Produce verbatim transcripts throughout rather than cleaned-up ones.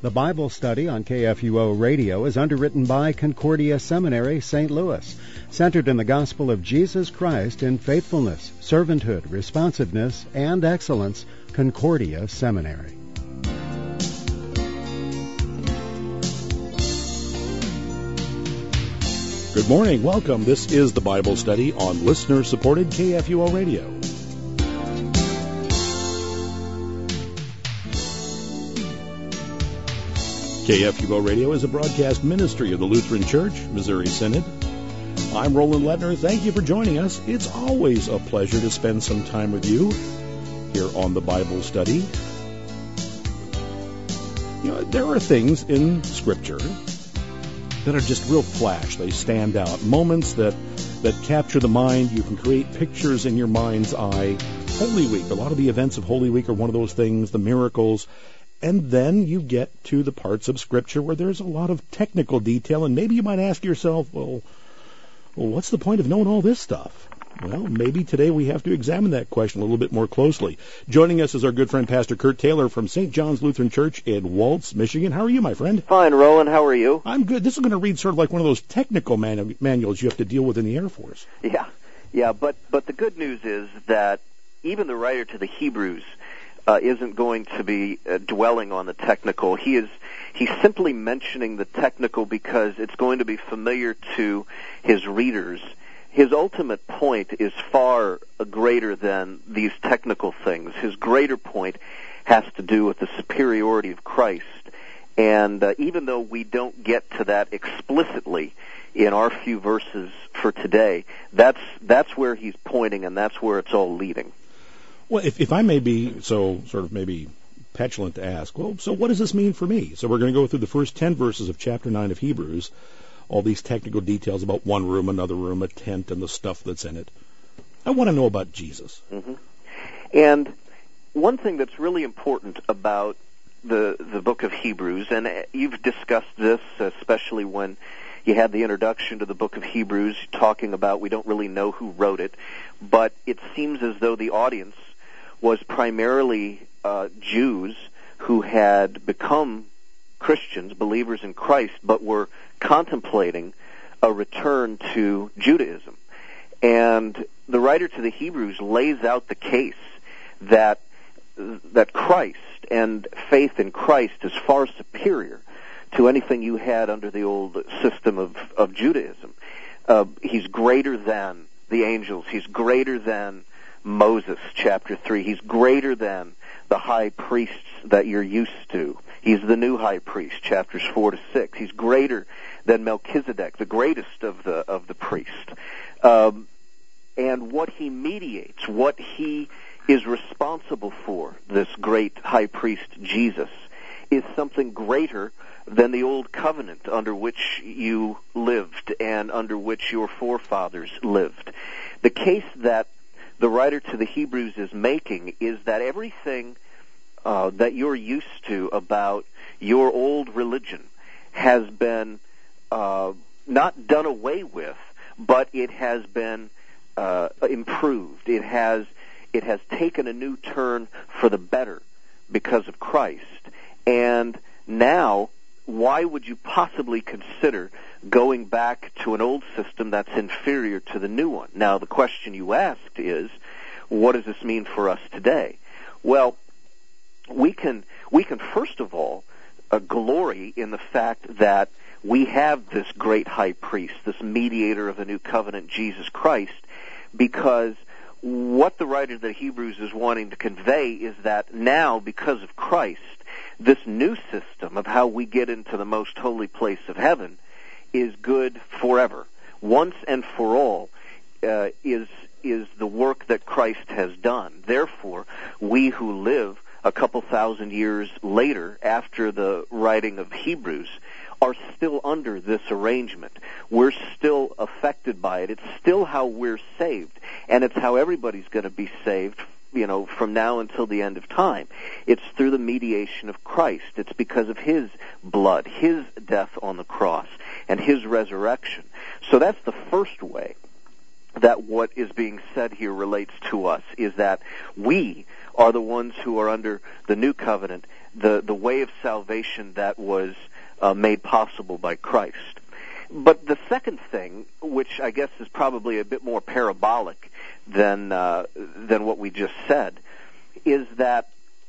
The Bible study on K F U O Radio is underwritten by Concordia Seminary, Saint Louis, centered in the gospel of Jesus Christ in faithfulness, servanthood, responsiveness, and excellence. Concordia Seminary. Good morning. Welcome. This is the Bible study on listener-supported K F U O Radio. K F U O Radio is a broadcast ministry of the Lutheran Church, Missouri Synod. I'm Roland Lettner. Thank you for joining us. It's always a pleasure to spend some time with you here on the Bible study. You know, there are things in Scripture that are just real flash. They stand out. Moments that, that capture the mind. You can create pictures in your mind's eye. Holy Week, a lot of the events of Holy Week are one of those things, the miracles. And then you get to the parts of Scripture where there's a lot of technical detail, and maybe you might ask yourself, well, well, what's the point of knowing all this stuff? Well, maybe today we have to examine that question a little bit more closely. Joining us is our good friend, Pastor Kurt Taylor from Saint John's Lutheran Church in Waltz, Michigan. How are you, my friend? Fine, Roland. How are you? I'm good. This is going to read sort of like one of those technical manu- manuals you have to deal with in the Air Force. Yeah, yeah, but, but the good news is that even the writer to the Hebrews Uh, isn't going to be uh, dwelling on the technical. He is he's simply mentioning the technical because it's going to be familiar to his readers. His ultimate point is far greater than these technical things. His greater point has to do with the superiority of Christ. And uh, even though we don't get to that explicitly in our few verses for today, that's that's where he's pointing, and that's where it's all leading. Well, if, if I may be so sort of maybe petulant to ask, well, so what does this mean for me? So we're going to go through the first ten verses of chapter nine of Hebrews, all these technical details about one room, another room, a tent, and the stuff that's in it. I want to know about Jesus. Mm-hmm. And one thing that's really important about the the book of Hebrews, and you've discussed this, especially when you had the introduction to the book of Hebrews, talking about we don't really know who wrote it, but it seems as though the audience was primarily uh, Jews who had become Christians, believers in Christ, but were contemplating a return to Judaism. And the writer to the Hebrews lays out the case that that Christ and faith in Christ is far superior to anything you had under the old system of, of Judaism. Uh, he's greater than the angels. He's greater than Moses, chapter three. He's greater than the high priests that you're used to. He's the new high priest, chapters four to six. He's greater than Melchizedek, the greatest of the of the priests. Um, and what he mediates, what he is responsible for, this great high priest Jesus, is something greater than the old covenant under which you lived and under which your forefathers lived. The case that the writer to the Hebrews is making is that everything uh, that you're used to about your old religion has been uh, not done away with, but it has been uh, improved. It has it has taken a new turn for the better because of Christ. And now, why would you possibly consider going back to an old system that's inferior to the new one? Now, the question you asked is, what does this mean for us today? Well, we can we can first of all uh, glory in the fact that we have this great high priest, this mediator of the new covenant, Jesus Christ, because what the writer of the Hebrews is wanting to convey is that now, because of Christ, this new system of how we get into the most holy place of heaven is good forever. Once and for all uh, is is the work that Christ has done. Therefore, we who live a couple thousand years later after the writing of Hebrews are still under this arrangement. We're still affected by it. It's still how we're saved, and it's how everybody's going to be saved, you know, from now until the end of time. It's through the mediation of Christ. It's because of His blood, His death on the cross, and His resurrection. So that's the first way that what is being said here relates to us, is that we are the ones who are under the new covenant, the, the way of salvation that was uh, made possible by Christ. But the second thing, which I guess is probably a bit more parabolic than uh, than what we just said, is that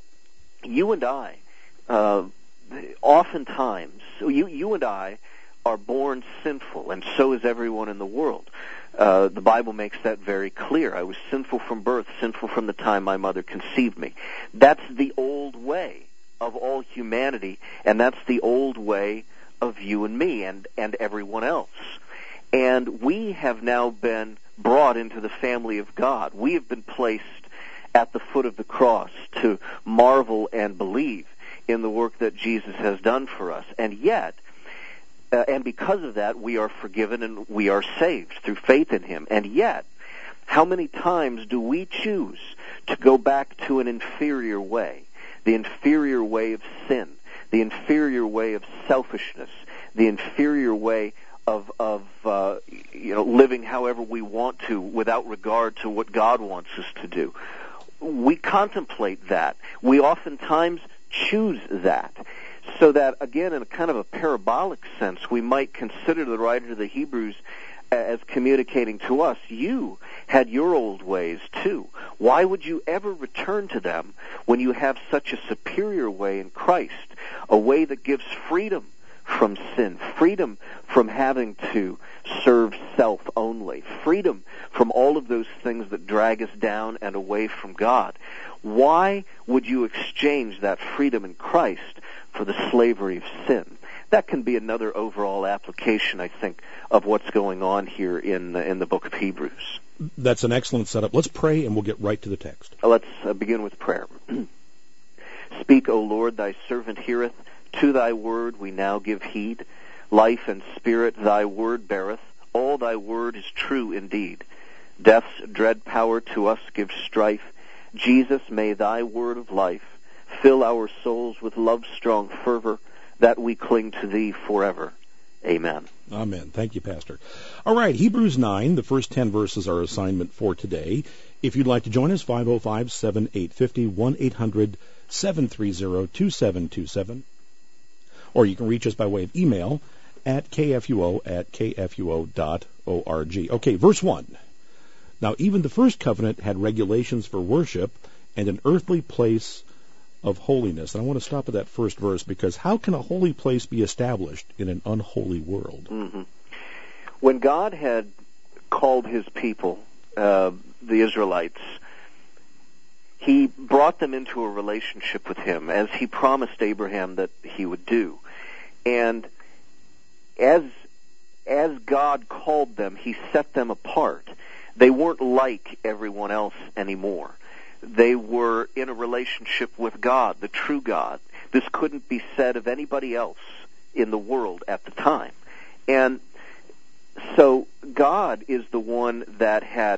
you and I, uh, oftentimes, you you and I are born sinful, and so is everyone in the world. Uh, the Bible makes that very clear. I was sinful from birth, sinful from the time my mother conceived me. That's the old way of all humanity, and that's the old way of you and me and, and everyone else. And we have now been brought into the family of God. We have been placed at the foot of the cross to marvel and believe in the work that Jesus has done for us. And yet, uh, and because of that, we are forgiven and we are saved through faith in Him. And yet, how many times do we choose to go back to an inferior way, the inferior way of sin, the inferior way of selfishness, the inferior way of, of uh, you know, living however we want to without regard to what God wants us to do? We contemplate that. We oftentimes choose that. So that, again, in a kind of a parabolic sense, we might consider the writer of the Hebrews as communicating to us, you had your old ways too. Why would you ever return to them when you have such a superior way in Christ, a way that gives freedom from sin, freedom from having to serve self only, freedom from all of those things that drag us down and away from God? Why would you exchange that freedom in Christ for the slavery of sin? That can be another overall application, I think, of what's going on here in the, in the book of Hebrews. That's an excellent setup. Let's pray, and we'll get right to the text. Let's uh, begin with prayer. Speak, O Lord, thy servant heareth. To thy word we now give heed. Life and spirit thy word beareth. All thy word is true indeed. Death's dread power to us gives strife. Jesus, may thy word of life fill our souls with love's strong fervor, that we cling to thee forever. Amen. Amen. Thank you, Pastor. All right, Hebrews nine, the first ten verses are assignment for today. If you'd like to join us, five oh five, seven eight five oh, one eight hundred, seven three zero, two seven two seven. Or you can reach us by way of email at kfuo at kfuo dot org. Okay, verse one. Now, even the first covenant had regulations for worship and an earthly place of holiness. And I want to stop at that first verse, because how can a holy place be established in an unholy world? Mm-hmm. When God had called His people, uh, the Israelites, He brought them into a relationship with Him, as He promised Abraham that He would do. And as as God called them, He set them apart. They weren't like everyone else anymore. They were in a relationship with God, the true God. This couldn't be said of anybody else in the world at the time. And so God is the one that had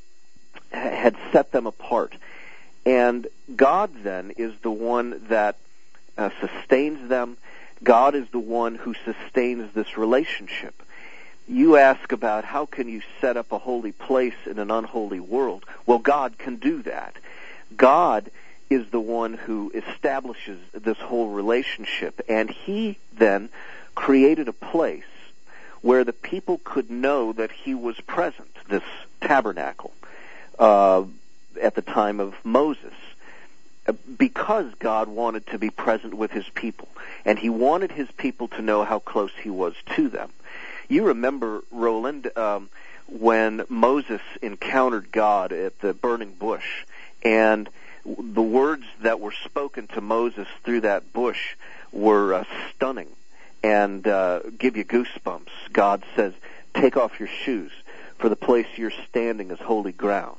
had set them apart. And God then is the one that uh, sustains them. God is the one who sustains this relationship. You ask about how can you set up a holy place in an unholy world? Well, God can do that. God is the one who establishes this whole relationship, and He then created a place where the people could know that He was present, this tabernacle, uh, at the time of Moses, because God wanted to be present with His people, and He wanted His people to know how close He was to them. You remember, Roland, um, when Moses encountered God at the burning bush, and the words that were spoken to Moses through that bush were uh, stunning and uh, give you goosebumps. God says, "Take off your shoes, for the place you're standing is holy ground."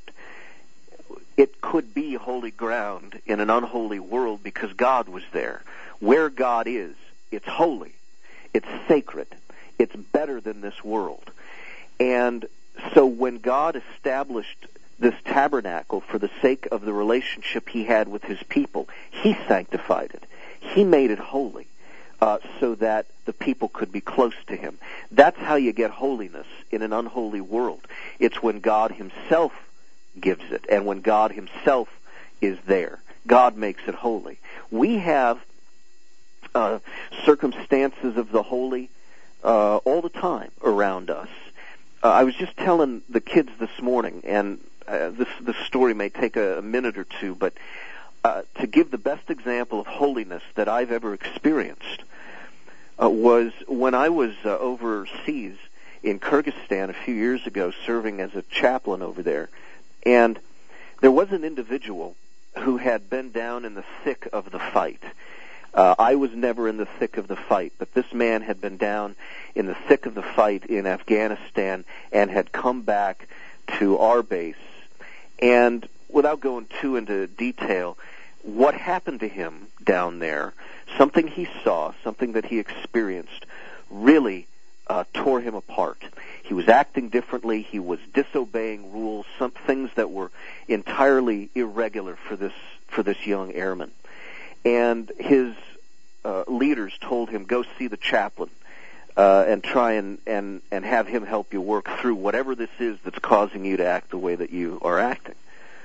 It could be holy ground in an unholy world because God was there. Where God is, it's holy. It's sacred. It's better than this world. And so when God established this tabernacle for the sake of the relationship He had with His people, He sanctified it. He made it holy uh, so that the people could be close to Him. That's how you get holiness in an unholy world. It's when God Himself gives it, and when God Himself is there. God makes it holy. We have uh, circumstances of the holy uh, all the time around us. Uh, I was just telling the kids this morning, and uh, this this story may take a, a minute or two, but uh, to give the best example of holiness that I've ever experienced uh, was when I was uh, overseas in Kyrgyzstan a few years ago, serving as a chaplain over there, and there was an individual who had been down in the thick of the fight. Uh, I was never in the thick of the fight, but this man had been down in the thick of the fight in Afghanistan and had come back to our base. And without going too into detail, what happened to him down there, something he saw, something that he experienced, really uh, tore him apart. He was acting differently. He was disobeying rules, some things that were entirely irregular for this for this young airman. And his uh, leaders told him, go see the chaplain uh, and try and, and, and have him help you work through whatever this is that's causing you to act the way that you are acting.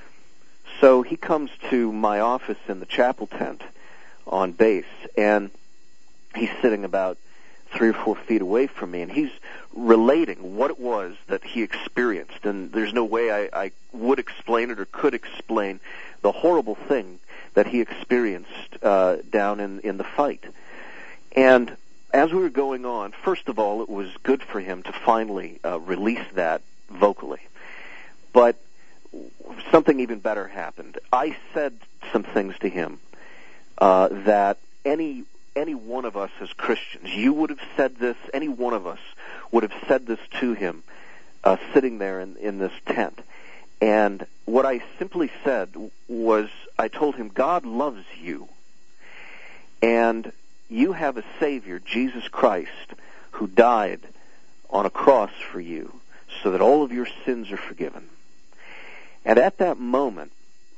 So he comes to my office in the chapel tent on base, and he's sitting about three or four feet away from me, and he's relating what it was that he experienced. And there's no way I, I would explain it or could explain the horrible thing that he experienced uh, down in, in the fight. And as we were going on, first of all, it was good for him to finally uh, release that vocally. But something even better happened. I said some things to him uh, that any any one of us as Christians, you would have said this, any one of us would have said this to him uh, sitting there in, in this tent. And what I simply said was, I told him, God loves you, and you have a Savior, Jesus Christ, who died on a cross for you so that all of your sins are forgiven. And at that moment,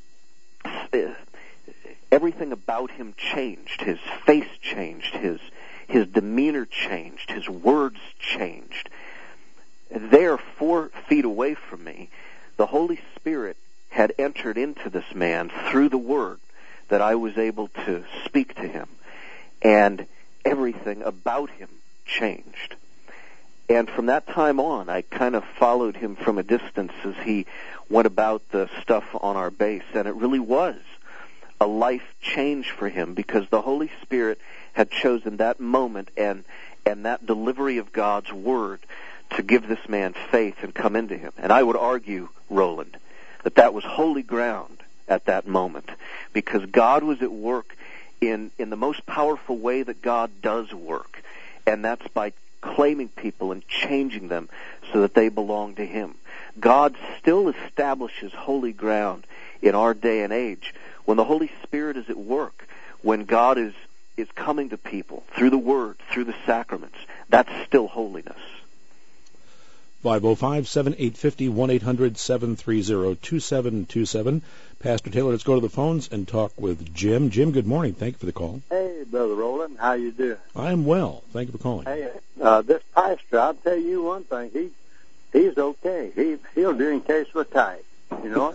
everything about him changed. His face changed. His, his demeanor changed. His words changed. There, four feet away from me, the Holy Spirit had entered into this man through the Word that I was able to speak to him. And everything about him changed. And from that time on, I kind of followed him from a distance as he went about the stuff on our base. And it really was a life change for him, because the Holy Spirit had chosen that moment and, and that delivery of God's Word to give this man faith and come into him. And I would argue, Roland, that that was holy ground at that moment, because God was at work in, in the most powerful way that God does work, and that's by claiming people and changing them so that they belong to Him. God still establishes holy ground in our day and age when the Holy Spirit is at work, when God is, is coming to people through the Word, through the sacraments. That's still holiness. five oh five, seven eight five oh, one eight hundred, seven three zero, two seven two seven. Pastor Taylor, let's go to the phones and talk with Jim. Jim, good morning. Thank you for the call. Hey, Brother Roland. How you doing? I'm well. Thank you for calling. Hey, uh, this pastor, I'll tell you one thing. He He's okay. He, he'll do in case we're tight. You know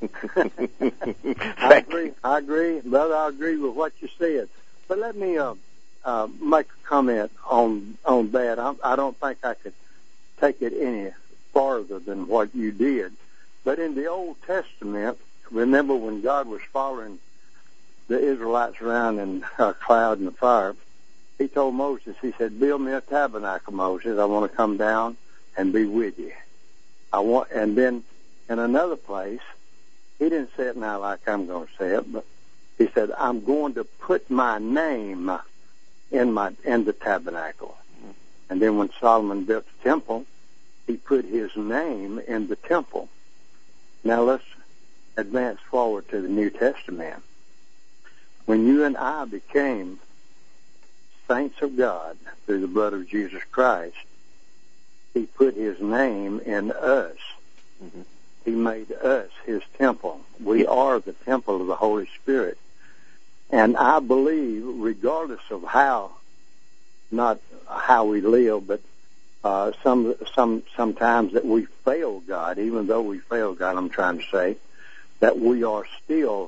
I agree. I agree. Brother, I agree with what you said. But let me uh, uh, make a comment on, on that. I, I don't think I could take it any farther than what you did. But in the Old Testament, remember when God was following the Israelites around in a cloud and a fire, He told Moses, He said, build me a tabernacle, Moses. I want to come down and be with you. I want, and then in another place, He didn't say it now like I'm going to say it, but He said, I'm going to put my name in my in the tabernacle. And then when Solomon built the temple, he put his name in the temple. Now let's advance forward to the New Testament. When you and I became saints of God through the blood of Jesus Christ, He put His name in us. Mm-hmm. He made us His temple. We are the temple of the Holy Spirit. And I believe, regardless of how, not how we live, but uh, some some sometimes that we fail God, even though we fail God, I'm trying to say, that we are still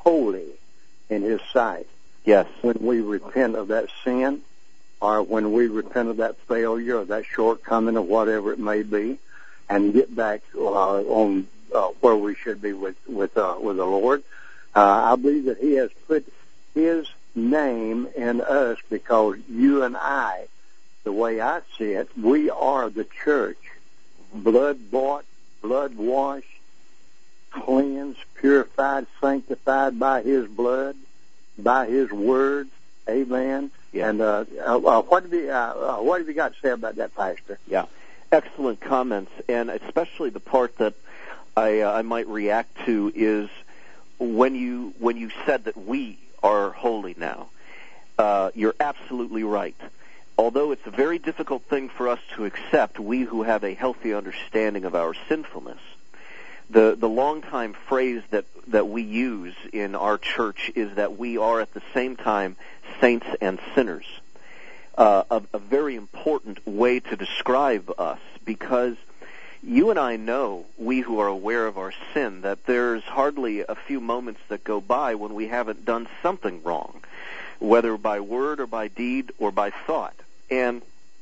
holy in His sight. Yes. When we repent of that sin, or when we repent of that failure or that shortcoming or whatever it may be, and get back uh, on uh, where we should be with with uh, with the Lord, uh, I believe that He has put His name in us, because you and I, the way I see it, we are the church, blood bought, blood washed, cleansed, purified, sanctified by His blood, by His word. Amen. Yeah. And uh, uh, what have you uh, uh, what have you got to say about that, Pastor? Yeah, excellent comments, and especially the part that I uh, I might react to is when you when you said that we are holy now. Uh, you're absolutely right. Although it's a very difficult thing for us to accept, we who have a healthy understanding of our sinfulness, the the long-time phrase that, that we use in our church is that we are at the same time saints and sinners. Uh, a, a very important way to describe us, because you and I know, we who are aware of our sin, that there's hardly a few moments that go by when we haven't done something wrong, whether by word or by deed or by thought. And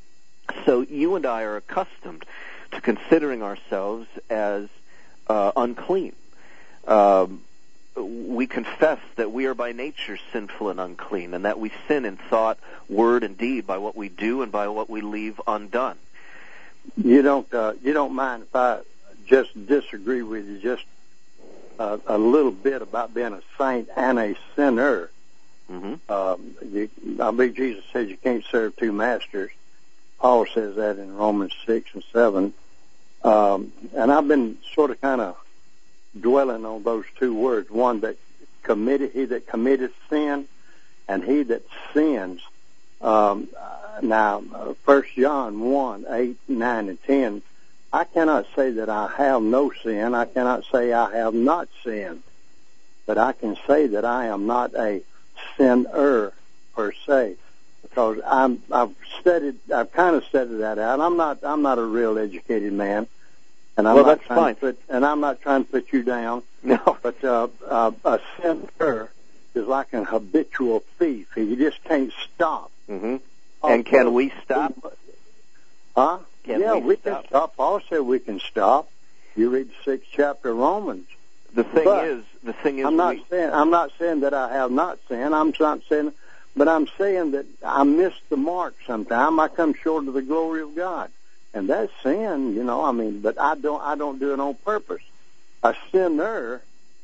so you and I are accustomed to considering ourselves as uh, unclean. Um, we confess that we are by nature sinful and unclean, and that we sin in thought, word, and deed by what we do and by what we leave undone. You don't uh, you don't mind if I just disagree with you just uh, a little bit about being a saint and a sinner? Mm-hmm. Um, you, I believe Jesus says you can't serve two masters. Paul says that in Romans six and seven. Um, and I've been sort of kind of dwelling on those two words: one that committed, he that committed sin, and he that sins. Um, now, uh, First John one eight, nine, and ten. I cannot say that I have no sin. I cannot say I have not sinned, but I can say that I am not a sinner per se, because I'm, I've studied, I've kind of studied that out. I'm not, I'm not a real educated man, and I'm well, not that's trying fine. to put, and I'm not trying to put you down. No, but uh, uh, a sinner is like an habitual thief. He just can't stop. Mm-hmm. And can we stop? Huh? Can yeah, we, we stop? can stop. Paul said we can stop. You read the sixth chapter of Romans. The thing But is, the thing is, I'm not we, saying I'm not saying that I have not sinned. I'm not saying, but I'm saying that I missed the mark sometime. I come short of the glory of God, and that's sin, you know. I mean, but I don't I don't do it on purpose. A sinner,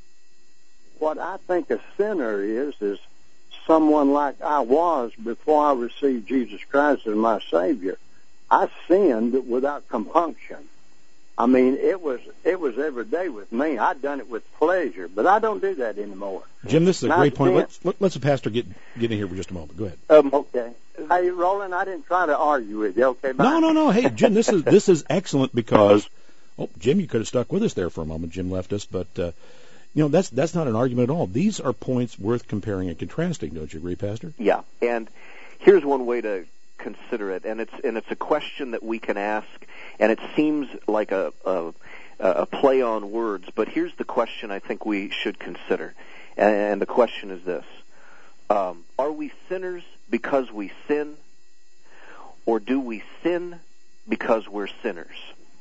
what I think a sinner is, is someone like I was before I received Jesus Christ as my Savior. I sinned without compunction. I mean, it was it was every day with me. I'd done it with pleasure, but I don't do that anymore. Jim, this is a Not great point. sin. Let's let, let's the pastor get get in here for just a moment. Go ahead. um, Okay. Hey, Roland, I didn't try to argue with you. Okay, bye. No, no, no. Hey, Jim, this is this is excellent because, oh, Jim, you could have stuck with us there for a moment. Jim left us, but uh, you know that's that's not an argument at all. These are points worth comparing and contrasting. Don't you agree, Pastor? yeah. And here's one way to consider it, and it's and it's a question that we can ask, and it seems like a, a a play on words, but here's the question I think we should consider, and, and the question is this: um, are we sinners because we sin, or do we sin because we're sinners?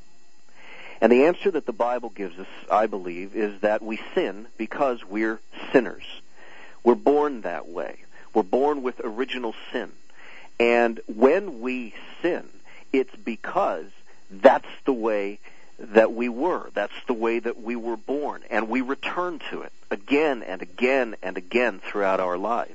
And the answer that the Bible gives us, I believe, is that we sin because we're sinners. We're born that way. We're born with original sin. And when we sin, it's because that's the way that we were. That's the way that we were born. And we return to it again and again and again throughout our lives.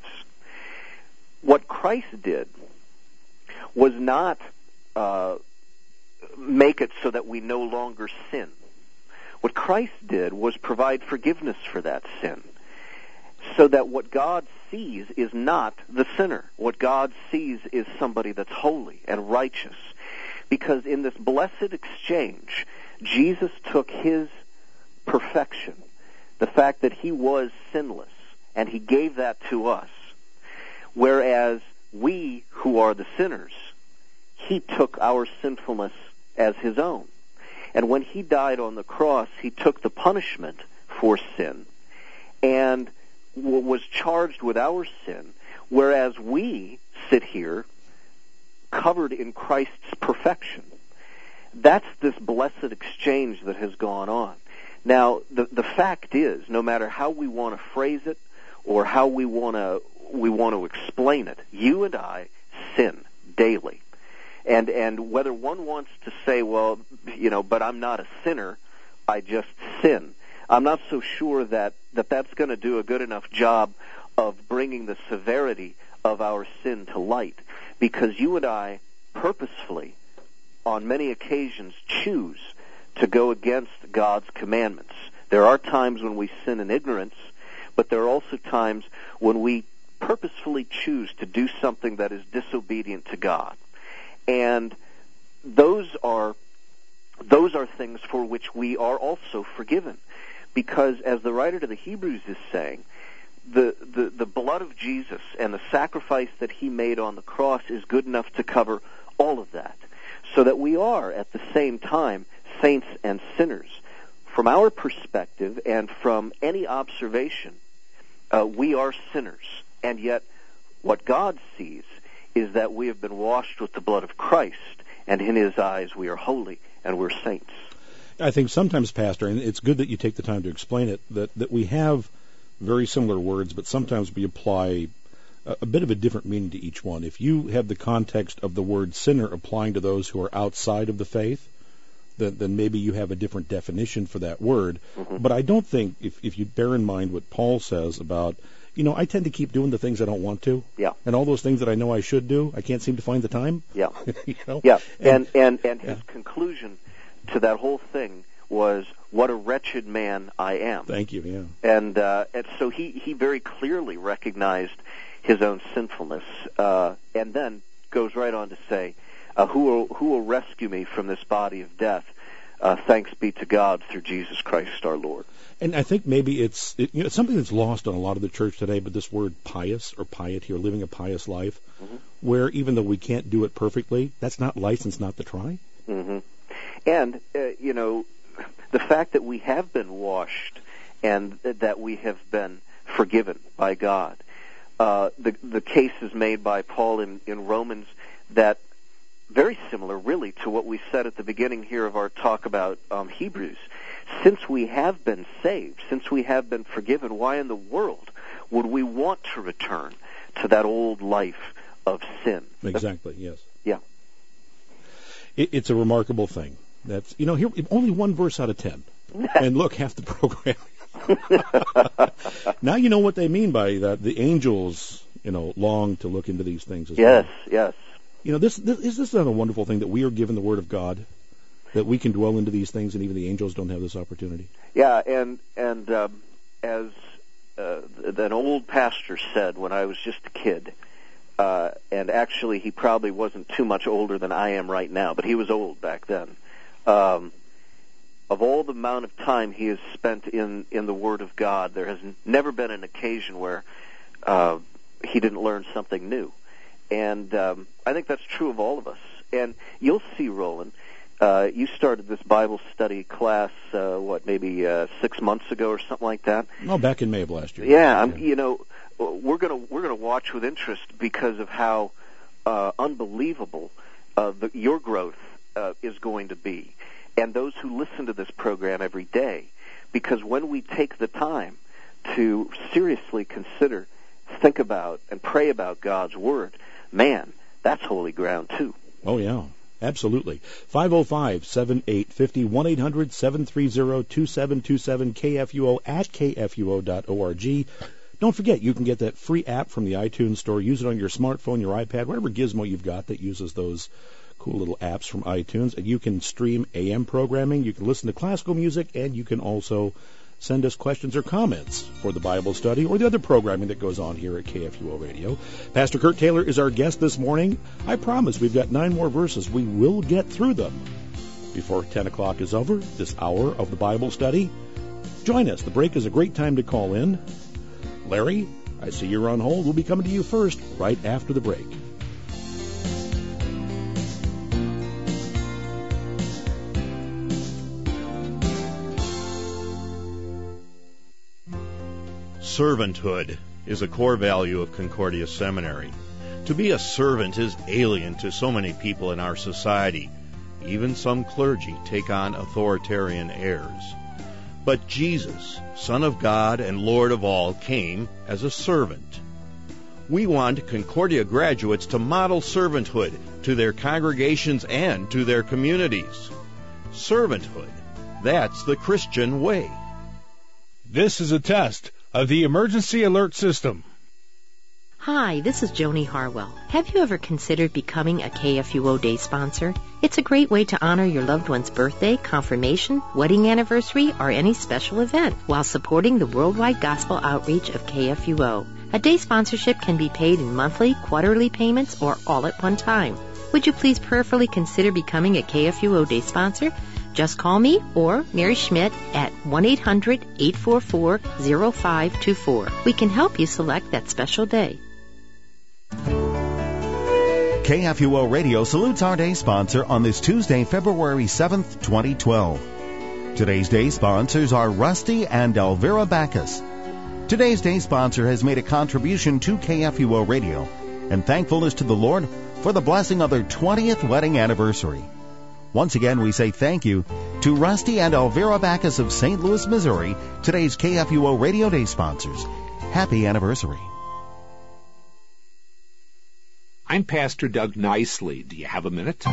What Christ did was not uh, make it so that we no longer sin. What Christ did was provide forgiveness for that sin, so that what God sees is not the sinner. What God sees is somebody that's holy and righteous. Because in this blessed exchange, Jesus took his perfection, the fact that he was sinless, and he gave that to us. Whereas we, who are the sinners, he took our sinfulness as his own. And when he died on the cross, he took the punishment for sin and w- was charged with our sin, whereas we sit here covered in Christ's perfection. That's this blessed exchange that has gone on. Now, the the fact is, no matter how we want to phrase it or how we want to we want to explain it, you and I sin daily. And and whether one wants to say, well, you know, but I'm not a sinner, I just sin, I'm not so sure that, that that's going to do a good enough job of bringing the severity of our sin to light, because you and I purposefully, on many occasions, choose to go against God's commandments. There are times when we sin in ignorance, but there are also times when we purposefully choose to do something that is disobedient to God. And those are those are things for which we are also forgiven. Because as the writer to the Hebrews is saying, the, the, the blood of Jesus and the sacrifice that he made on the cross is good enough to cover all of that. So that we are, at the same time, saints and sinners. From our perspective and from any observation, uh, we are sinners. And yet, what God sees is that we have been washed with the blood of Christ, and in his eyes we are holy and we're saints. I think sometimes, Pastor, and it's good that you take the time to explain it, that, that we have very similar words, but sometimes we apply a, a bit of a different meaning to each one. If you have the context of the word sinner applying to those who are outside of the faith, then, then maybe you have a different definition for that word. Mm-hmm. But I don't think, if, if you bear in mind what Paul says about, you know, I tend to keep doing the things I don't want to. Yeah. And all those things that I know I should do, I can't seem to find the time. Yeah. you know? Yeah. And and, and, and his yeah. conclusion to that whole thing was, what a wretched man I am. Thank you, yeah. And, uh, and so he, he very clearly recognized his own sinfulness, uh, and then goes right on to say, uh, who will, who will rescue me from this body of death? Uh, thanks be to God through Jesus Christ our Lord. And I think maybe it's it, you know, it's something that's lost on a lot of the church today, but this word pious or piety or living a pious life, mm-hmm. where even though we can't do it perfectly, that's not license not to try. Mm-hmm. And, uh, you know, the fact that we have been washed and that we have been forgiven by God, uh, the, the case is made by Paul in, in Romans that very similar, really, to what we said at the beginning here of our talk about um, Hebrews. Since we have been saved, since we have been forgiven, why in the world would we want to return to that old life of sin? Exactly, yes. Yeah. It, it's a remarkable thing. That's, you know, here only one verse out of ten. And look, half the program. Now you know what they mean by that. The angels, you know, long to look into these things as yes, well. Yes, yes. You know, this, this is this not a wonderful thing that we are given the Word of God, that we can dwell into these things, and even the angels don't have this opportunity? Yeah, and and um, as uh, an old pastor said when I was just a kid, uh, and actually he probably wasn't too much older than I am right now, but he was old back then. Um, of all the amount of time he has spent in, in the Word of God, there has never been an occasion where uh, he didn't learn something new. And um, I think that's true of all of us. And you'll see, Roland, uh, you started this Bible study class, uh, what, maybe uh, six months ago or something like that? No, back in May of last year. Yeah, I'm, you know, we're gonna we're gonna watch with interest because of how uh, unbelievable uh, the, your growth uh, is going to be, and those who listen to this program every day. Because when we take the time to seriously consider, think about, and pray about God's Word, man, that's holy ground too. Oh, yeah, absolutely. five oh five, seven eight five oh, one eight hundred, seven three zero, two seven two seven, K F U O at K F U O dot org. Don't forget, you can get that free app from the iTunes Store. Use it on your smartphone, your iPad, whatever gizmo you've got that uses those cool little apps from iTunes. And you can stream A M programming, you can listen to classical music, and you can also send us questions or comments for the Bible study or the other programming that goes on here at K F U O Radio. Pastor Kurt Taylor is our guest this morning. I promise we've got nine more verses. We will get through them before ten o'clock is over, this hour of the Bible study. Join us. The break is a great time to call in. Larry, I see you're on hold. We'll be coming to you first right after the break. Servanthood is a core value of Concordia Seminary. To be a servant is alien to so many people in our society. Even some clergy take on authoritarian airs. But Jesus, Son of God and Lord of all, came as a servant. We want Concordia graduates to model servanthood to their congregations and to their communities. Servanthood, that's the Christian way. This is a test of the Emergency Alert System. Hi, this is Joni Harwell. Have you ever considered becoming a K F U O Day sponsor? It's a great way to honor your loved one's birthday, confirmation, wedding anniversary, or any special event while supporting the worldwide gospel outreach of K F U O. A day sponsorship can be paid in monthly, quarterly payments, or all at one time. Would you please prayerfully consider becoming a K F U O Day sponsor? Just call me or Mary Schmidt at one eight hundred eight four four zero five two four. We can help you select that special day. K F U O Radio salutes our day sponsor on this Tuesday, February seventh, twenty twelve. Today's day sponsors are Rusty and Elvira Backus. Today's day sponsor has made a contribution to K F U O Radio and thankfulness to the Lord for the blessing of their twentieth wedding anniversary. Once again, we say thank you to Rusty and Elvira Backus of Saint Louis, Missouri, today's K F U O Radio Day sponsors. Happy anniversary. I'm Pastor Doug Nicely. Do you have a minute?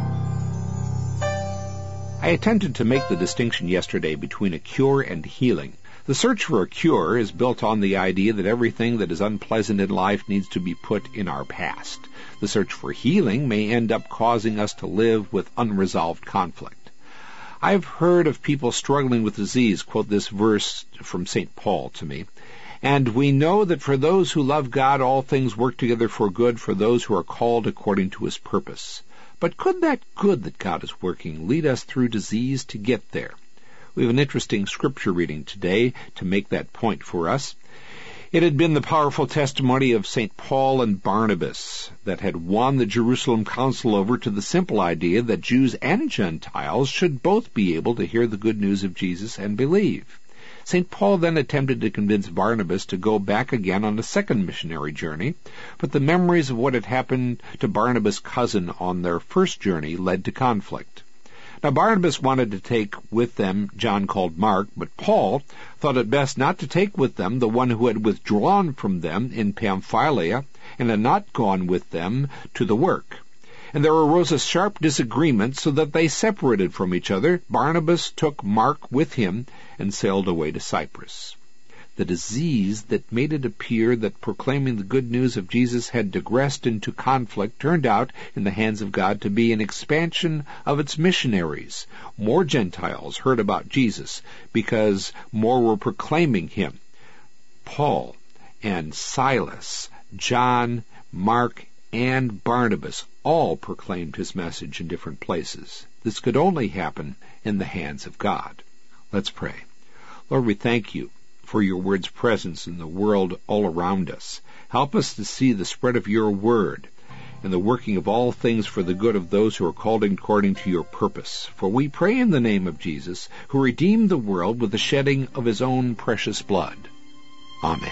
I attempted to make the distinction yesterday between a cure and healing. The search for a cure is built on the idea that everything that is unpleasant in life needs to be put in our past. The search for healing may end up causing us to live with unresolved conflict. I've heard of people struggling with disease quote this verse from Saint Paul to me. And we know that for those who love God, all things work together for good for those who are called according to his purpose. But could that good that God is working lead us through disease to get there? We have an interesting scripture reading today to make that point for us. It had been the powerful testimony of Saint Paul and Barnabas that had won the Jerusalem Council over to the simple idea that Jews and Gentiles should both be able to hear the good news of Jesus and believe. Saint Paul then attempted to convince Barnabas to go back again on a second missionary journey, but the memories of what had happened to Barnabas' cousin on their first journey led to conflict. Now Barnabas wanted to take with them John called Mark, but Paul thought it best not to take with them the one who had withdrawn from them in Pamphylia and had not gone with them to the work. And there arose a sharp disagreement so that they separated from each other. Barnabas took Mark with him and sailed away to Cyprus. The disease that made it appear that proclaiming the good news of Jesus had digressed into conflict turned out, in the hands of God, to be an expansion of its missionaries. More Gentiles heard about Jesus because more were proclaiming him. Paul and Silas, John, Mark, and Barnabas all proclaimed his message in different places. This could only happen in the hands of God. Let's pray. Lord, we thank you for your word's presence in the world all around us. Help us to see the spread of your word and the working of all things for the good of those who are called according to your purpose. For we pray in the name of Jesus, who redeemed the world with the shedding of his own precious blood. Amen.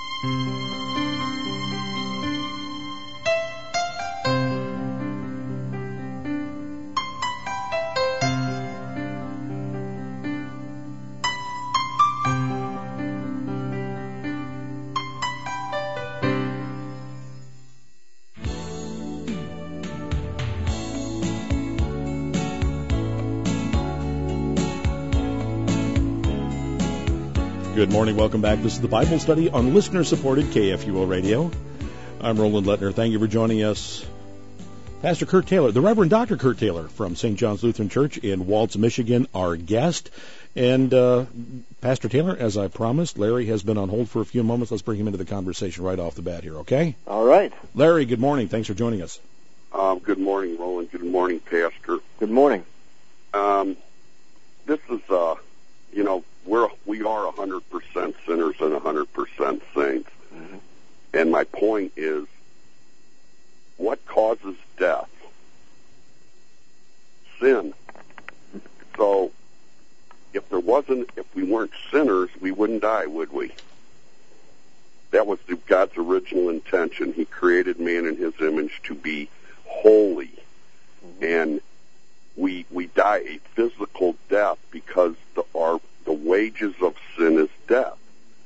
Good morning. Welcome back. This is the Bible study on listener-supported K F U O Radio. I'm Roland Lettner. Thank you for joining us. Pastor Kurt Taylor, the Reverend Doctor Kurt Taylor from Saint John's Lutheran Church in Waltz, Michigan, our guest. And uh, Pastor Taylor, as I promised, Larry has been on hold for a few moments. Let's bring him into the conversation right off the bat here, okay? All right. Larry, good morning. Thanks for joining us. Um, good morning, Roland. Good morning, Pastor. Good morning. Um, this is, uh, you know, we're, we are one hundred percent sinners and one hundred percent saints. Mm-hmm. And my point is, what causes death? Sin. So, if there wasn't, if we weren't sinners, we wouldn't die, would we? That was God's original intention. He created man in his image to be holy. And we we die a physical death because the, our the wages of sin is death.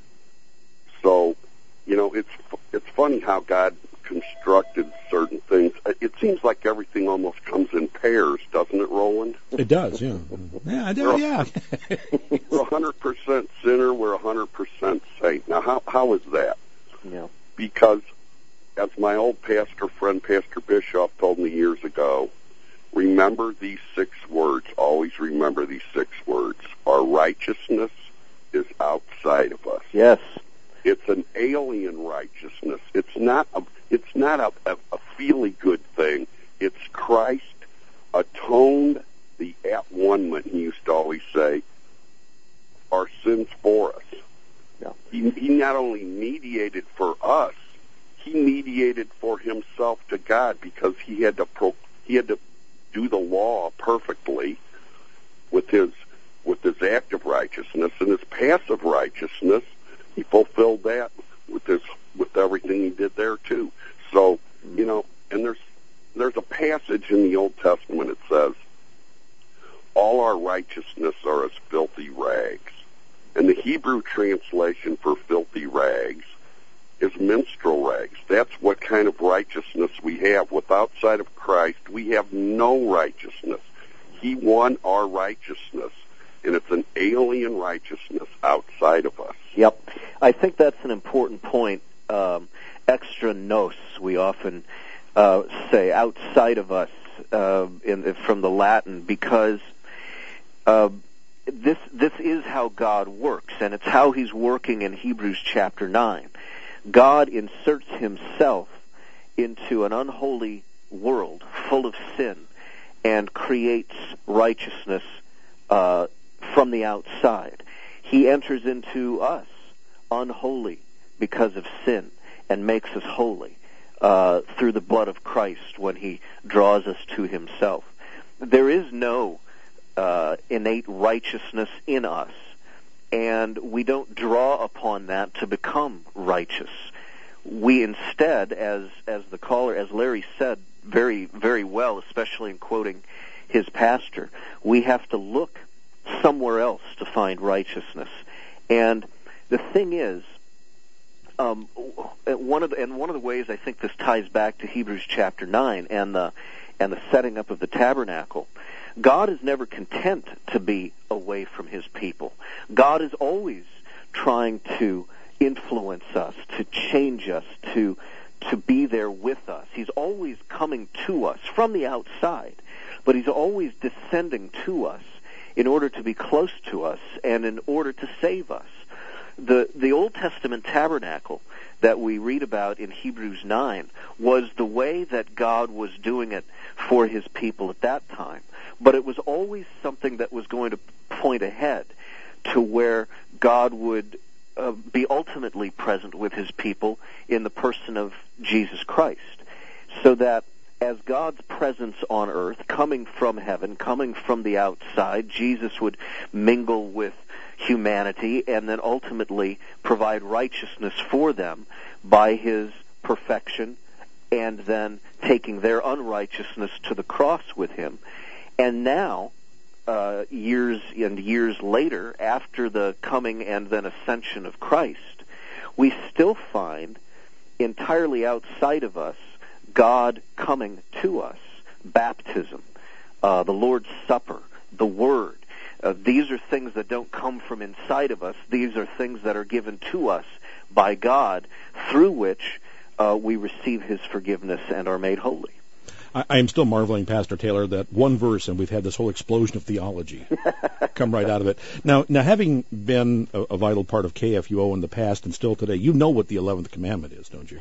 So, you know, it's it's funny how God constructed certain things. It seems like everything almost comes in pairs, doesn't it, Roland? It does, yeah. Yeah, I do, yeah. We're one hundred percent sinner, we're one hundred percent saint. Now, how how is that? Yeah. Because, as my old pastor friend, Pastor Bischoff, told me years ago, remember these six words. Always remember these six words. Our righteousness is outside of us. Yes. It's an alien righteousness. It's not a, it's not a, a, a feely good thing. It's Christ atoned the at-one-ment, he used to always say, our sins for us. Yeah. He, he not only mediated for us, he mediated for himself to God because he had to pro, he had to do the law perfectly with his with his active righteousness, and his passive righteousness, he fulfilled that with his with everything he did there too. So, you know, and there's there's a passage in the Old Testament that says, all our righteousness are as filthy rags. And the Hebrew translation for filthy rags is minstrel rags. That's what kind of righteousness we have. With outside of Christ, we have no righteousness. He won our righteousness, and it's an alien righteousness outside of us. Yep. I think that's an important point. Um, extra nos, we often uh, say, outside of us, uh, in, from the Latin, because uh, this this is how God works, and it's how he's working in Hebrews chapter nine. God inserts himself into an unholy world full of sin and creates righteousness uh, from the outside. He enters into us unholy because of sin and makes us holy uh, through the blood of Christ when he draws us to himself. There is no uh, innate righteousness in us, and we don't draw upon that to become righteous. We instead, as as the caller, as Larry said very, very well, especially in quoting his pastor, we have to look somewhere else to find righteousness. And the thing is, um, one of the, and one of the ways I think this ties back to Hebrews chapter nine and the and the setting up of the tabernacle, God is never content to be away from his people. God is always trying to influence us, to change us, to to be there with us. He's always coming to us from the outside, but he's always descending to us in order to be close to us and in order to save us. The the Old Testament tabernacle that we read about in Hebrews nine was the way that God was doing it for his people at that time. But it was always something that was going to point ahead to where God would uh, be ultimately present with his people in the person of Jesus Christ. So that as God's presence on earth, coming from heaven, coming from the outside, Jesus would mingle with humanity and then ultimately provide righteousness for them by his perfection and then taking their unrighteousness to the cross with him. And now, uh, years and years later, after the coming and then ascension of Christ, we still find entirely outside of us God coming to us. Baptism, uh, the Lord's Supper, the Word. Uh, these are things that don't come from inside of us. These are things that are given to us by God, through which uh, we receive his forgiveness and are made holy. I, I am still marveling, Pastor Taylor, that one verse, and we've had this whole explosion of theology come right out of it. Now, now, having been a, a vital part of K F U O in the past and still today, you know what the eleventh commandment is, don't you?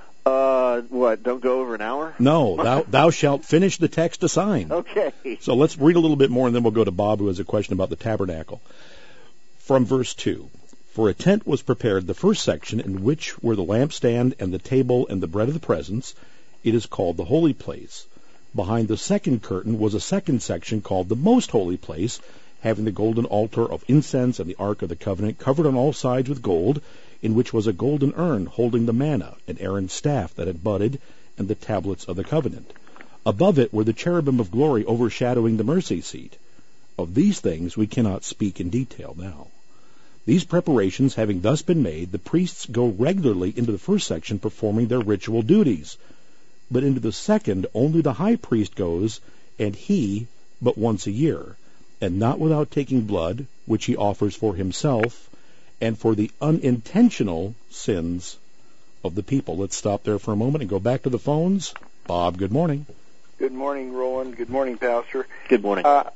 Uh, what, don't go over an hour? No, thou, thou shalt finish the text assigned. Okay. So let's read a little bit more, and then we'll go to Bob, who has a question about the tabernacle. From verse two, for a tent was prepared, the first section, in which were the lampstand and the table and the bread of the presence. It is called the holy place. Behind the second curtain was a second section called the most holy place, having the golden altar of incense and the ark of the covenant, covered on all sides with gold. in which was a golden urn holding the manna, and Aaron's staff that had budded, and the tablets of the covenant. Above it were the cherubim of glory overshadowing the mercy seat. Of these things we cannot speak in detail now. These preparations having thus been made, the priests go regularly into the first section performing their ritual duties. But into the second only the high priest goes, and he but once a year, and not without taking blood, which he offers for himself, and for the unintentional sins of the people. Let's stop there for a moment and go back to the phones. Bob, good morning. Good morning, Roland. Good morning, Pastor. Good morning. Uh,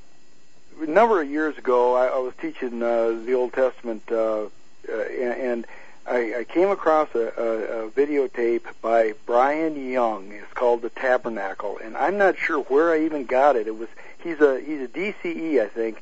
a number of years ago, I, I was teaching uh, the Old Testament, uh, uh, and I, I came across a, a, a videotape by Brian Young. It's called The Tabernacle, and I'm not sure where I even got it. It was he's a he's a D C E, I think,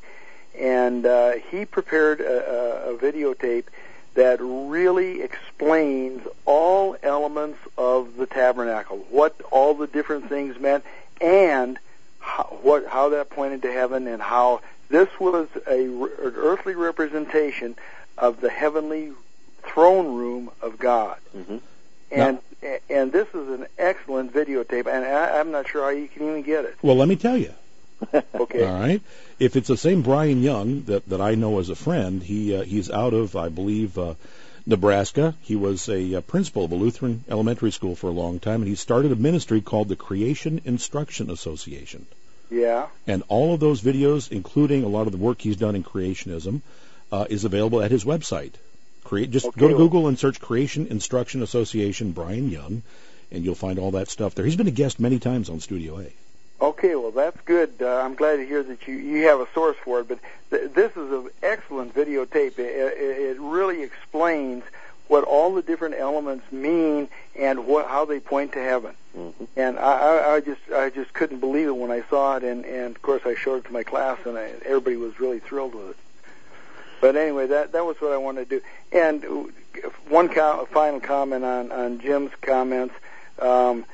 and uh, he prepared a, a, a videotape that really explains all elements of the tabernacle, what all the different things meant, and how, what, how that pointed to heaven, and how this was a, an earthly representation of the heavenly throne room of God. Mm-hmm. And no. and this is an excellent videotape, and I, I'm not sure how you can even get it. Well, let me tell you. Okay. All right. If it's the same Brian Young that, that I know as a friend, he uh, he's out of, I believe, uh, Nebraska. He was a uh, principal of a Lutheran elementary school for a long time, and he started a ministry called the Creation Instruction Association. Yeah. And all of those videos, including a lot of the work he's done in creationism, uh, is available at his website. Create, just okay, go to well, Google and search Creation Instruction Association Brian Young, and you'll find all that stuff there. He's been a guest many times on Studio A. Okay, well, that's good. Uh, I'm glad to hear that you, you have a source for it. But th- this is an excellent videotape. It, it, it really explains what all the different elements mean and what, how they point to heaven. Mm-hmm. And I, I, I just I just couldn't believe it when I saw it. And, and of course, I showed it to my class, and I, everybody was really thrilled with it. But anyway, that that was what I wanted to do. And one co- final comment on, on Jim's comments. Um,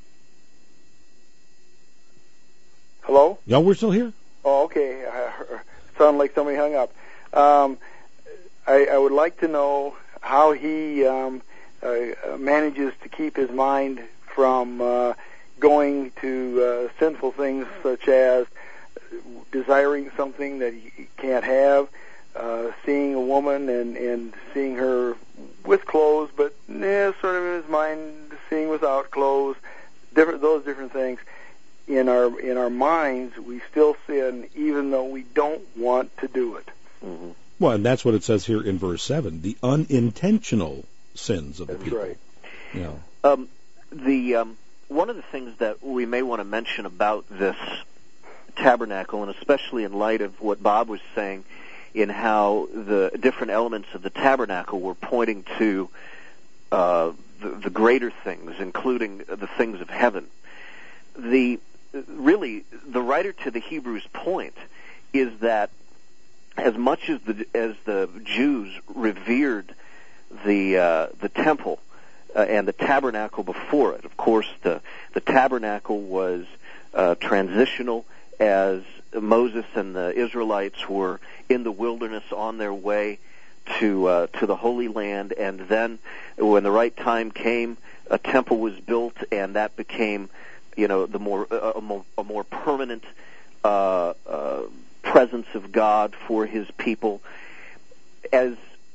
Hello? Yeah, we're still here. Oh, okay. Uh, sounded like somebody hung up. Um, I, I would like to know how he um, uh, manages to keep his mind from uh, going to uh, sinful things such as desiring something that he can't have, uh, seeing a woman and, and seeing her with clothes, but eh, sort of in his mind seeing without clothes, different those different things. In our in our minds, we still sin, even though we don't want to do it. Mm-hmm. Well, and that's what it says here in verse seven: the unintentional sins of the That's people. right. Yeah. Um, the um, one of the things that we may want to mention about this tabernacle, and especially in light of what Bob was saying, in how the different elements of the tabernacle were pointing to uh, the, the greater things, including the things of heaven. The really the writer to the Hebrews' point is that as much as the as the Jews revered the uh, the temple uh, and the tabernacle before it, of course the the tabernacle was uh, transitional as Moses and the Israelites were in the wilderness on their way to uh, to the Holy Land, and then when the right time came, a temple was built, and that became, you know, the more uh, a more, a more permanent uh, uh, presence of God for His people. As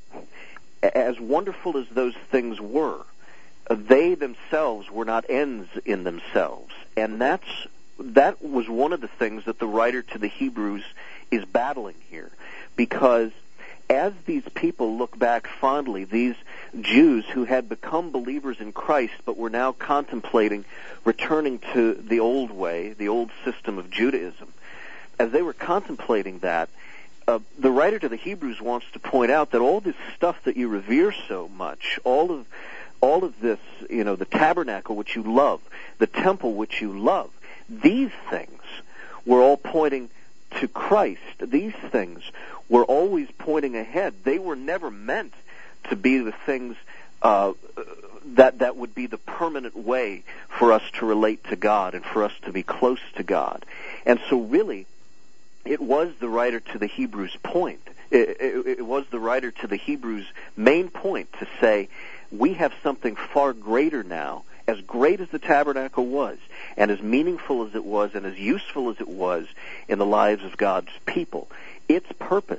as wonderful as those things were, uh, they themselves were not ends in themselves, and that's that was one of the things that the writer to the Hebrews is battling here, because as these people look back fondly, these Jews who had become believers in Christ but were now contemplating returning to the old way, the old system of Judaism, as they were contemplating that, uh, the writer to the Hebrews wants to point out that all this stuff that you revere so much, all of all of this, you know, the tabernacle which you love, the temple which you love, these things were all pointing to Christ. These things were always pointing ahead. They were never meant to be the things uh, that that would be the permanent way for us to relate to God and for us to be close to God. And so really, it was the writer to the Hebrews' point It, it, it was the writer to the Hebrews' main point to say, we have something far greater now, as great as the tabernacle was, and as meaningful as it was, and as useful as it was in the lives of God's people. Its purpose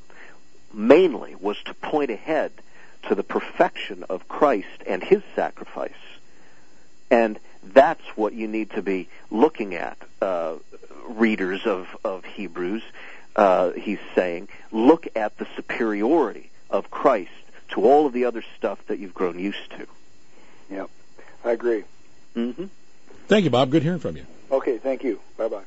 mainly was to point ahead to the perfection of Christ and his sacrifice. And that's what you need to be looking at, uh, readers of, of Hebrews. Uh, he's saying, look at the superiority of Christ to all of the other stuff that you've grown used to. Yep, I agree. Mm-hmm. Thank you, Bob. Good hearing from you. Okay, thank you. Bye-bye.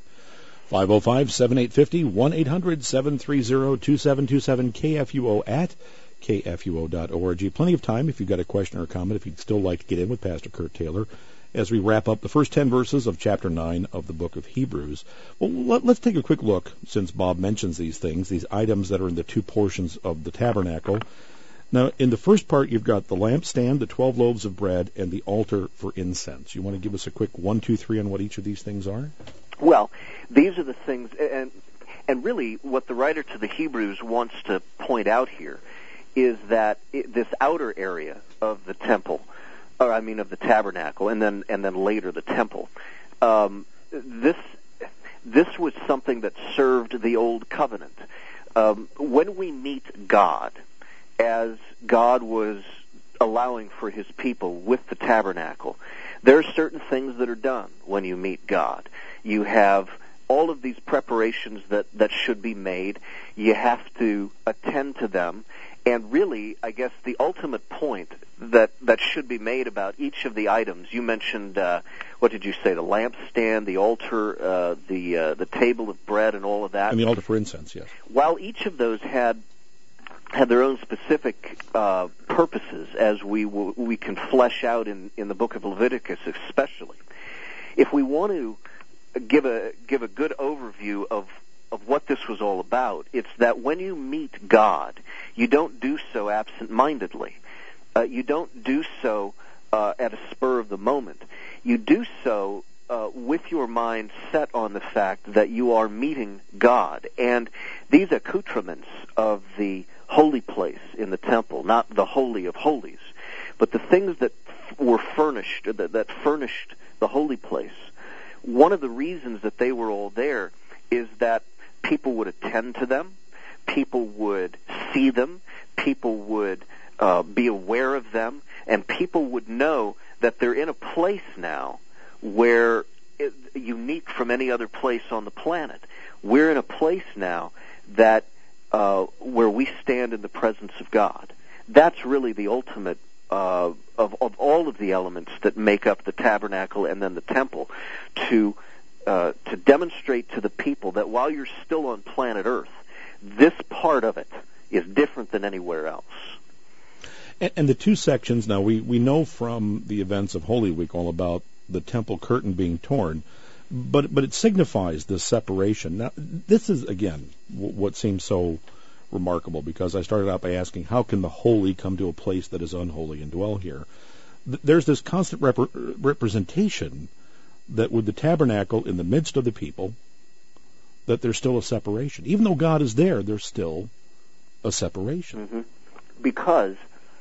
five oh five, seven eight five oh, one eight hundred, seven three zero, two seven two seven, K F U O at K F U O dot org. Plenty of time if you've got a question or a comment, if you'd still like to get in with Pastor Kurt Taylor as we wrap up the first ten verses of chapter nine of the book of Hebrews. Well, let, let's take a quick look, since Bob mentions these things, these items that are in the two portions of the tabernacle. Now, in the first part, you've got the lampstand, the twelve loaves of bread, and the altar for incense. You want to give us a quick one, two, three on what each of these things are? Well, these are the things, and and really what the writer to the Hebrews wants to point out here is that it, this outer area of the temple, or I mean of the tabernacle, and then and then later the temple, um, this this was something that served the old covenant. Um, when we meet God, as God was allowing for his people with the tabernacle, there are certain things that are done when you meet God. You have all of these preparations that, that should be made. You have to attend to them. And really, I guess the ultimate point that, that should be made about each of the items, you mentioned, uh, what did you say, the lampstand, the altar, uh, the uh, the table of bread, and all of that. And the altar for incense, yes. While each of those had had their own specific uh, purposes, as we w- we can flesh out in, in the book of Leviticus especially, if we want to give a give a good overview of of what this was all about, it's that when you meet God, you don't do so absent-mindedly. Uh, you don't do so uh, at a spur of the moment. You do so uh, with your mind set on the fact that you are meeting God. And these accoutrements of the holy place in the temple, not the Holy of Holies, but the things that were furnished, that, that furnished the holy place, one of the reasons that they were all there is that people would attend to them, people would see them, people would uh, be aware of them, and people would know that they're in a place now where it, unique from any other place on the planet. We're in a place now that uh, where we stand in the presence of God. That's really the ultimate uh, of, of all of the elements that make up the tabernacle and then the temple, to Uh, to demonstrate to the people that while you're still on planet Earth, this part of it is different than anywhere else. And, and the two sections, now we, we know from the events of Holy Week all about the temple curtain being torn, but but it signifies this separation. Now, this is, again, w- what seems so remarkable, because I started out by asking, how can the holy come to a place that is unholy and dwell here? Th- there's this constant rep- representation that with the tabernacle in the midst of the people, that there's still a separation. Even though God is there, there's still a separation. Mm-hmm. Because,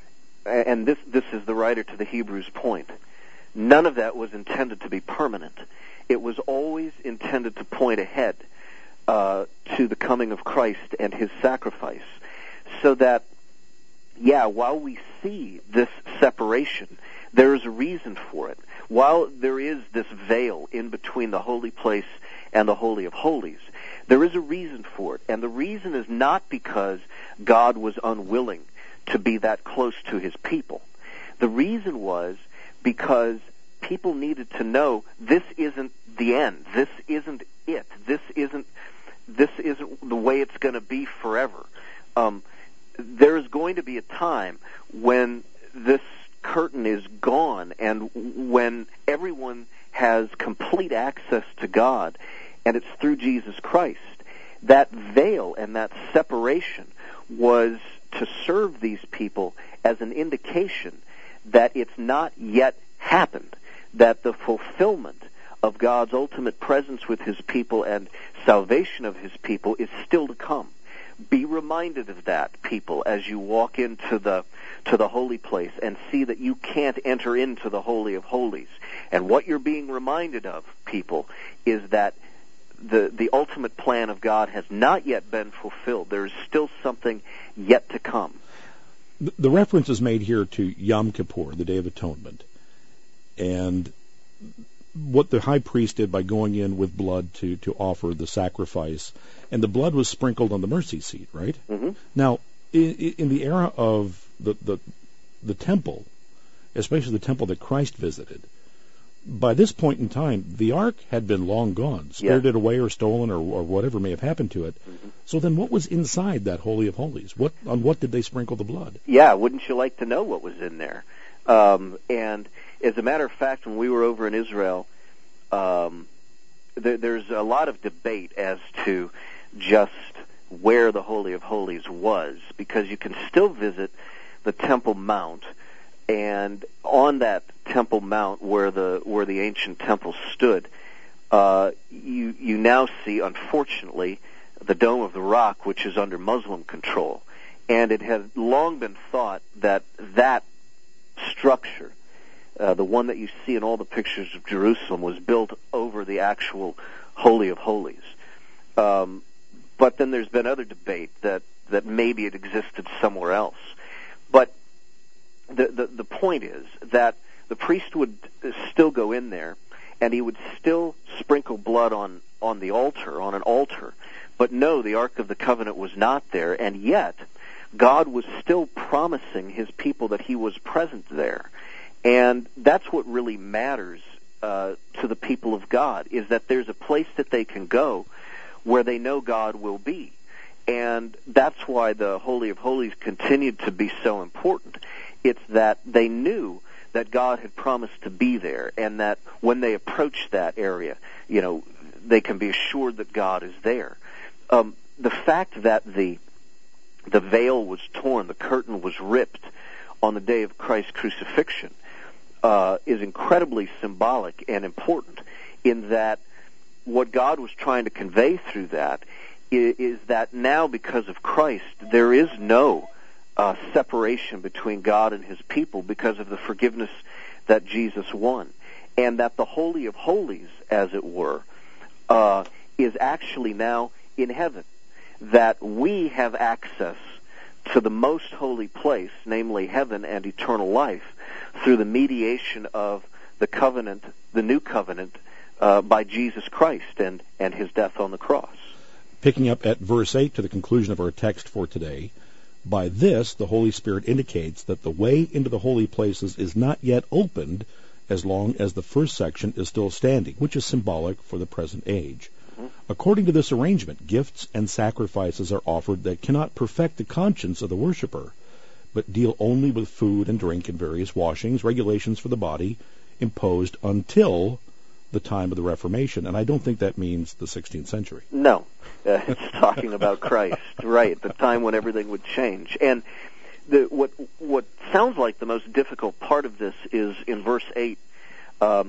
and this this is the writer to the Hebrews' point, none of that was intended to be permanent. It was always intended to point ahead uh, to the coming of Christ and his sacrifice. So that, yeah, while we see this separation, there is a reason for it. While there is this veil in between the holy place and the Holy of Holies, there is a reason for it. And the reason is not because God was unwilling to be that close to his people. The reason was because people needed to know this isn't the end. This isn't it. This isn't this isn't the way it's going to be forever. Um, there is going to be a time when this curtain is gone, and when everyone has complete access to God, and it's through Jesus Christ. That veil and that separation was to serve these people as an indication that it's not yet happened, that the fulfillment of God's ultimate presence with his people and salvation of his people is still to come. Be reminded of that, people, as you walk into the to the holy place and see that you can't enter into the Holy of Holies. And what you're being reminded of, people, is that the the ultimate plan of God has not yet been fulfilled. There is still something yet to come. The, the reference is made here to Yom Kippur, the Day of Atonement, and what the high priest did by going in with blood to, to offer the sacrifice, and the blood was sprinkled on the mercy seat, right? Mm-hmm. Now, in, in the era of the, the the temple, especially the temple that Christ visited, by this point in time, the ark had been long gone, spirited yeah. away or stolen or, or whatever may have happened to it. Mm-hmm. So then what was inside that Holy of Holies? What on what did they sprinkle the blood? Yeah, wouldn't you like to know what was in there? Um, and as a matter of fact, when we were over in Israel, um, there, there's a lot of debate as to just where the Holy of Holies was, because you can still visit the Temple Mount, and on that Temple Mount where the where the ancient temple stood, uh, you you now see, unfortunately, the Dome of the Rock, which is under Muslim control, and it had long been thought that that structure, Uh, the one that you see in all the pictures of Jerusalem, was built over the actual Holy of Holies. Um, but then there's been other debate that, that maybe it existed somewhere else. But the, the, the point is that the priest would still go in there, and he would still sprinkle blood on, on the altar, on an altar. But no, the Ark of the Covenant was not there, and yet God was still promising his people that he was present there. And that's what really matters uh, to the people of God, is that there's a place that they can go where they know God will be. And that's why the Holy of Holies continued to be so important. It's that they knew that God had promised to be there, and that when they approach that area, you know, they can be assured that God is there. Um, the fact that the the veil was torn, the curtain was ripped on the day of Christ's crucifixion, Uh, is incredibly symbolic and important, in that what God was trying to convey through that is, is that now, because of Christ, there is no uh, separation between God and his people because of the forgiveness that Jesus won. And that the Holy of Holies, as it were, uh, is actually now in heaven. That we have access to the most holy place, namely heaven and eternal life, through the mediation of the covenant, the new covenant, uh, by Jesus Christ and, and his death on the cross. Picking up at verse eight to the conclusion of our text for today, by this the Holy Spirit indicates that the way into the holy places is not yet opened as long as the first section is still standing, which is symbolic for the present age. According to this arrangement, gifts and sacrifices are offered that cannot perfect the conscience of the worshiper, but deal only with food and drink and various washings, regulations for the body, imposed until the time of the Reformation. And I don't think that means the sixteenth century. No. Uh, it's talking about Christ, right, the time when everything would change. And the, what what sounds like the most difficult part of this is in verse eight. Um,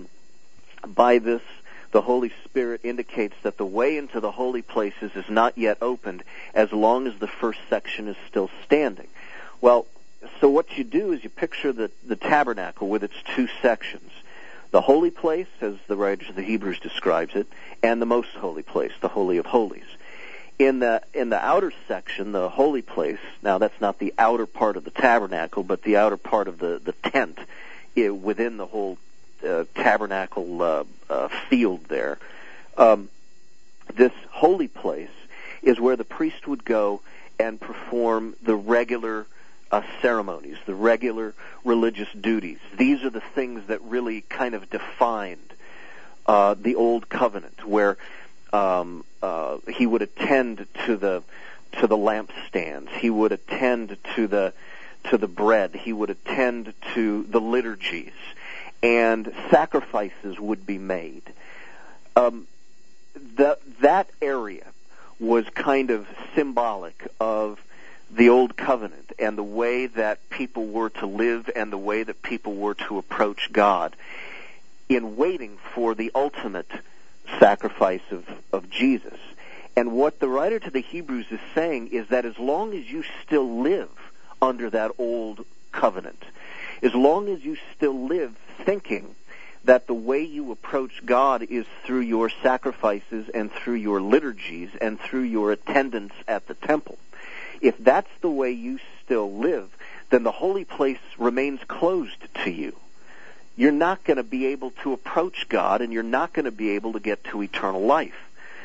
by this, the Holy Spirit indicates that the way into the holy places is not yet opened as long as the first section is still standing. Well, so what you do is you picture the, the tabernacle with its two sections. The holy place, as the writer of the Hebrews describes it, and the most holy place, the Holy of Holies. In the in the outer section, the holy place, now that's not the outer part of the tabernacle, but the outer part of the, the tent it, within the whole uh, tabernacle uh, uh, field there. Um, this holy place is where the priest would go and perform the regular Uh, ceremonies, the regular religious duties. These are the things that really kind of defined uh, the old covenant, where um, uh, he would attend to the to the lampstands, he would attend to the to the bread, he would attend to the liturgies, and sacrifices would be made. Um, the, that area was kind of symbolic of the old covenant and the way that people were to live and the way that people were to approach God in waiting for the ultimate sacrifice of, of Jesus. And what the writer to the Hebrews is saying is that as long as you still live under that old covenant, as long as you still live thinking that the way you approach God is through your sacrifices and through your liturgies and through your attendance at the temple, if that's the way you still live, then the holy place remains closed to you. You're not going to be able to approach God, and you're not going to be able to get to eternal life.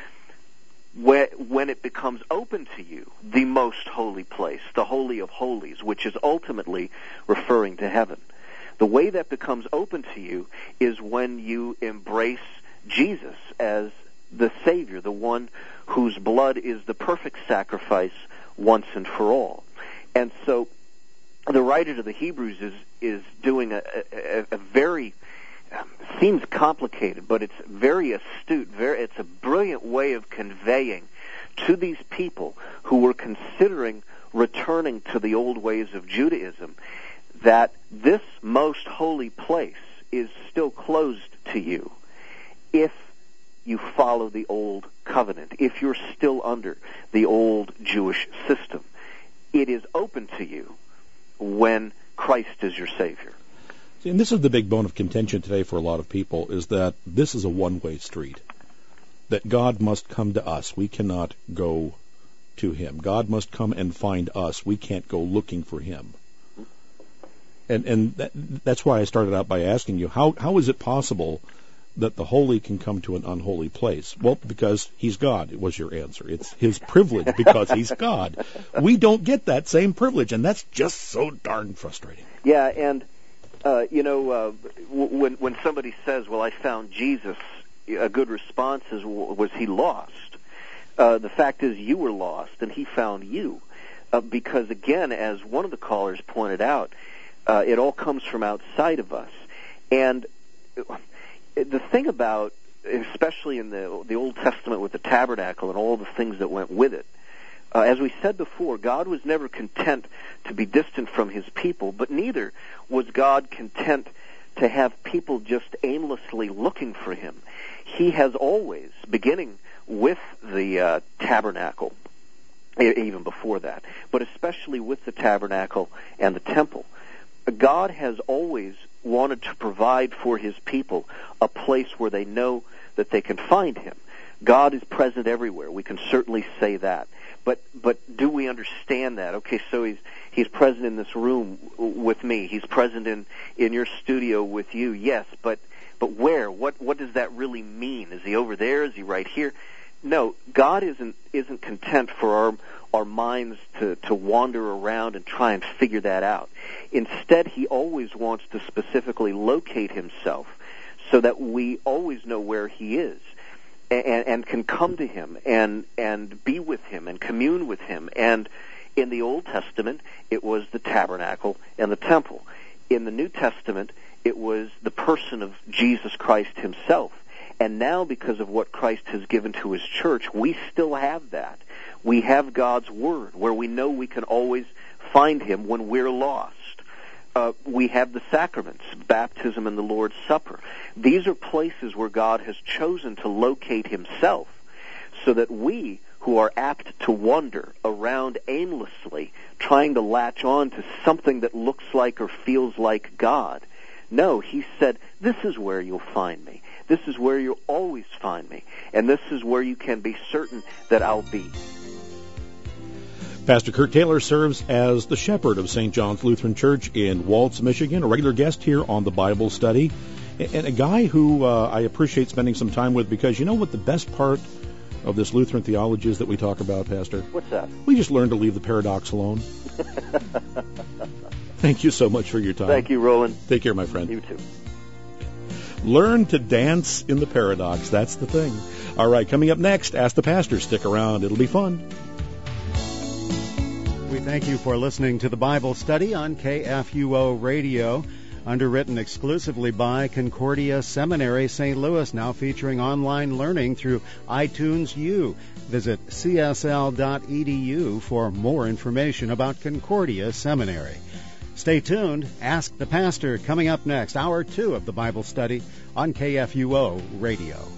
When it becomes open to you, the most holy place, the Holy of Holies, which is ultimately referring to heaven, the way that becomes open to you is when you embrace Jesus as the Savior, the one whose blood is the perfect sacrifice once and for all. And so the writer to the Hebrews is, is doing a, a, a very, um, seems complicated, but it's very astute, very, it's a brilliant way of conveying to these people who were considering returning to the old ways of Judaism that this most holy place is still closed to you if you follow the old covenant, if you're still under the old Jewish system. It is open to you when Christ is your Savior. See, and this is the big bone of contention today for a lot of people, is that this is a one-way street, that God must come to us. We cannot go to Him. God must come and find us. We can't go looking for Him. And and that, that's why I started out by asking you, how how is it possible that the holy can come to an unholy place? Well, because He's God, it was your answer. It's His privilege because He's God. We don't get that same privilege, and that's just so darn frustrating. Yeah, and, uh, you know, uh, w- when, when somebody says, well, I found Jesus, a good response is, was He lost? Uh, the fact is you were lost, and He found you. Uh, because, again, as one of the callers pointed out, Uh, it all comes from outside of us. And the thing about, especially in the, the Old Testament with the tabernacle and all the things that went with it, uh, as we said before, God was never content to be distant from His people, but neither was God content to have people just aimlessly looking for Him. He has always, beginning with the uh, tabernacle, even before that, but especially with the tabernacle and the temple, God has always wanted to provide for His people a place where they know that they can find Him. God is present everywhere. We can certainly say that. But but do we understand that? Okay, so He's He's present in this room with me. He's present in, in your studio with you. Yes, but but where? What what does that really mean? Is He over there? Is He right here? No, God isn't isn't content for our our minds to, to wander around and try and figure that out. Instead, He always wants to specifically locate Himself so that we always know where He is and, and can come to Him and, and be with Him and commune with Him. And in the Old Testament, it was the tabernacle and the temple. In the New Testament, it was the person of Jesus Christ Himself. And now, because of what Christ has given to His church, we still have that. We have God's Word, where we know we can always find Him when we're lost. Uh, we have the sacraments, baptism and the Lord's Supper. These are places where God has chosen to locate Himself so that we, who are apt to wander around aimlessly, trying to latch on to something that looks like or feels like God, no, He said, this is where you'll find me. This is where you'll always find me. And this is where you can be certain that I'll be. Pastor Kurt Taylor serves as the shepherd of Saint John's Lutheran Church in Waltz, Michigan, a regular guest here on the Bible Study, and a guy who uh, I appreciate spending some time with, because you know what the best part of this Lutheran theology is that we talk about, Pastor? What's that? We just learn to leave the paradox alone. Thank you so much for your time. Thank you, Roland. Take care, my friend. You too. Learn to dance in the paradox. That's the thing. All right, coming up next, Ask the Pastor. Stick around. It'll be fun. We thank you for listening to the Bible Study on K F U O Radio, underwritten exclusively by Concordia Seminary, Saint Louis, now featuring online learning through iTunes U. Visit c s l dot e d u for more information about Concordia Seminary. Stay tuned. Ask the Pastor coming up next, hour two of the Bible Study on K F U O Radio.